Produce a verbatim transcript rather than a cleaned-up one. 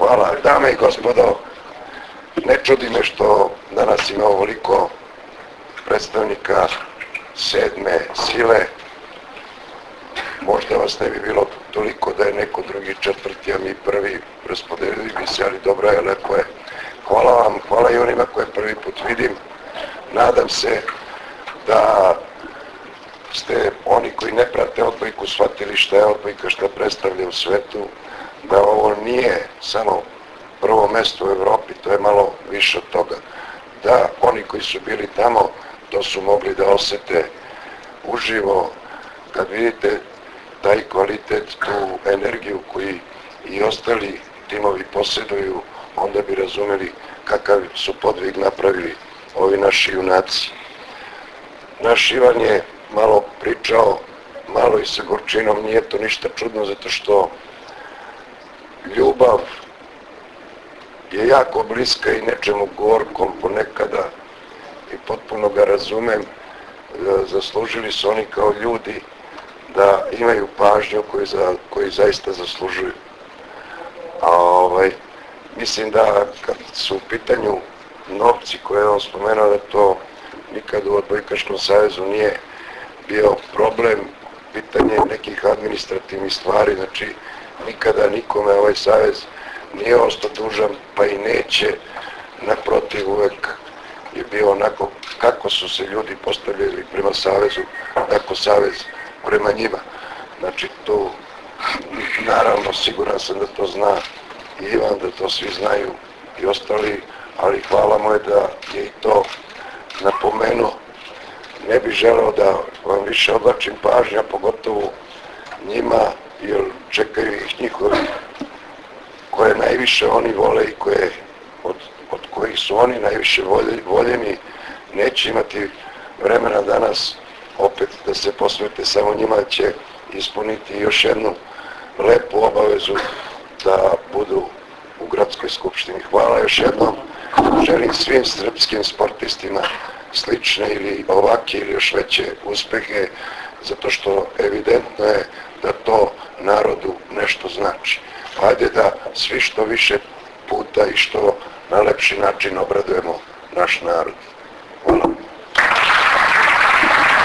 Hvala. Dame i gospodo, ne čudi me što danas ima ovoliko predstavnika sedme sile. Možda vas ne bi bilo toliko da je neko drugi četvrti, a mi prvi, raspodelili bi se, ali dobro je, lepo je. Hvala vam, hvala i onima koje prvi put vidim. Nadam se da ste oni koji ne prate odbojku shvatili šta je odbojka, šta predstavlja u svetu, da ovo nije samo prvo mesto u Evropi, to je malo više od toga. Da oni koji su bili tamo, to su mogli da osete uživo, kad vidite taj kvalitet, tu energiju koji i ostali timovi posjeduju, onda bi razumeli kakav su podvig napravili ovi naši junaci. Naš Ivan je malo pričao, malo i sa gorčinom, nije to ništa čudno, zato što ljubav je jako bliska i nečemu gorkom ponekada i potpuno ga razumem. Zaslužili su oni kao ljudi da imaju pažnju koju, za, koju zaista zaslužuju. A ovaj, mislim da kad su u pitanju novci koje je on spomenuo, da to nikad u Odbojkaškom savezu nije bio problem, pitanje nekih administrativnih stvari, znači nikada nikome ovaj savez nije ostao dužan, pa i neće, naprotiv, uvek je bio onako kako su se ljudi postavljali prema savezu, tako savez prema njima. Znači tu, naravno, siguran sam da to zna i Ivan, da to svi znaju i ostali, ali hvala mu je da je i to napomenuo. Ne bih želeo da vam više odlačim pažnju, a pogotovo njima, jer čekaju ih njihovi koje najviše oni vole i koje, od, od kojih su oni najviše voljeni, neće imati vremena danas opet da se posvete samo njima, će ispuniti još jednu lepu obavezu da budu u gradskoj skupštini. Hvala još jednom, želim svim srpskim sportistima slične ili ovake ili još veće uspehe, zato što evidentno je da to narodu nešto znači. Hajde da svi što više puta i što na lepši način obradujemo naš narod. Hvala.